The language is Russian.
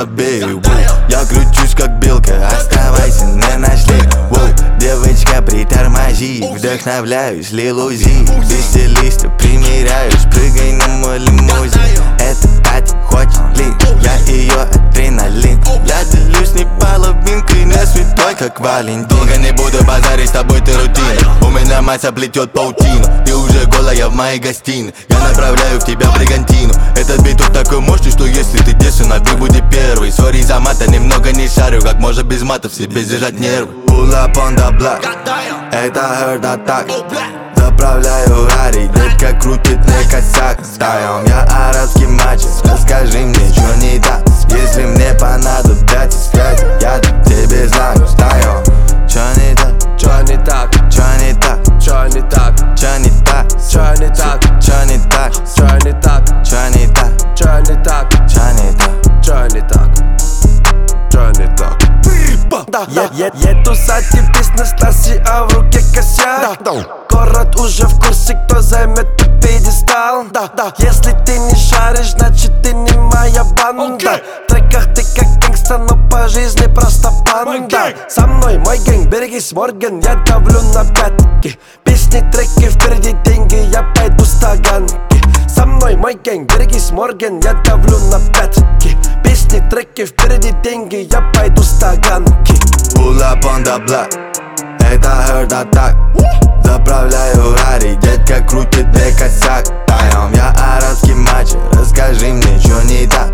забей. Я кручусь как белка, оставайся на ночлег. Девочка, притормози, вдохновляюсь, лилузи. Ты стилиста, примеряюсь, прыгай на мой лимузин. Эта Катя хочет лин, я ее адреналин. Я делюсь не половинкой, не святой, как Валентин. Долго не буду базарить, с тобой ты рутина. У меня масса плетет паутину. Ты уже голая в моей гостиной. Я направляю в тебя бригантину. Этот бит тут такой мощный, что если ты дешу, на биг будет первый. Сори за мата, немного не шарю. Как можно без матов себе сдержать нервы. Pull up on the block, это heart attack. Заправляю Гарри, детка крутит не косяк. Встаем, я арабский мачо. Расскажи мне, что не так. Если мне понадобятся связи, я дам тебе знак. Встаем, что не так, что не так, что не так, что не так, что не так, что не так, что не так, что не так, что не так, что не так, что не так, что не так, что не так. Еду сзади бизнес классе, а в руке косяк. Город уже в курсе, кто займет пьедестал. Если ты не шаришь, значит ты не моя банда. В треках ты как гангста, но по жизни просто панда. Со мной мой гэнг, берегись, Морган, я давлю на пятки. Песни, треки, впереди деньги, я пойду с таганки. Со мной мой гэнг, берегись, Морган, я давлю на пятки. Песни, треки, впереди деньги, я пойду с таганки. Pull up on the block, это heart attack. Заправляю Гарри, детка крутит не косяк. Таем, я арабский мачо, расскажи мне, что не так.